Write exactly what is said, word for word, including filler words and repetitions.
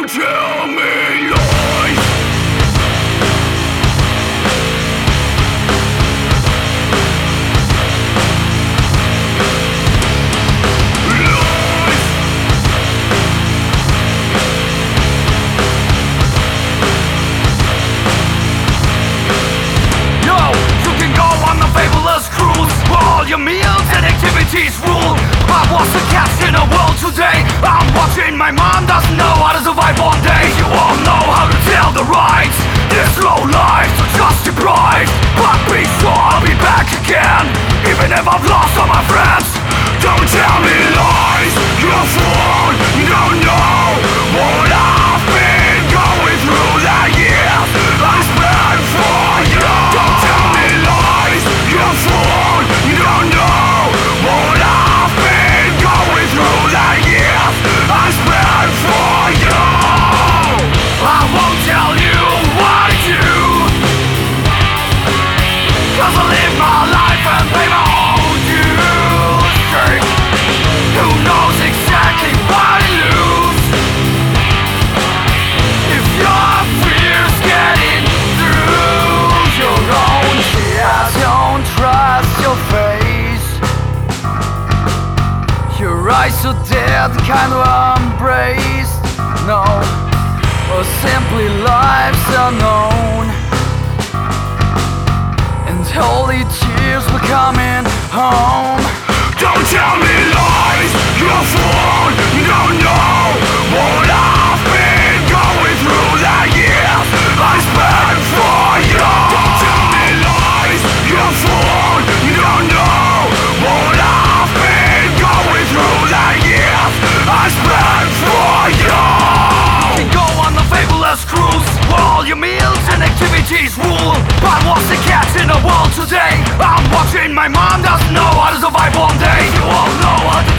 Don't tell me lies. Lies. Yo, you can go on the fabulous cruise where all your meals and activities rule. I was a catch in a world today. I'm watching, my mom doesn't know how to survive one day. You all know how to tell the rights. This low life, so just deprived. But be sure I'll be back again, even if I've lost all my friends. Don't tell me lies, you're a fool. You don't know what I've been going through the years I spent for you. Don't tell me lies, you're a fool. You don't know what I've been going through the years I spent for you. I won't tell you what to do, 'cause I live my life and pay my own dues. Straight. Who knows exactly what to lose? If your fear's getting through your own tears, don't trust your face. Your eyes so dead, kind of embraced. No, or simply life's unknown. And holy tears were coming home. Don't tell me lies, you're a fool. You don't know what I've been going through the years I spent for you. Don't tell me lies, you're a fool. You don't know what I've been going through the years I spent for you. You can go on the fabulous cruise where all your meals and activities rule. But what's the catch in the world today? I'm watching, my mom doesn't know how to survive one day. You all know how to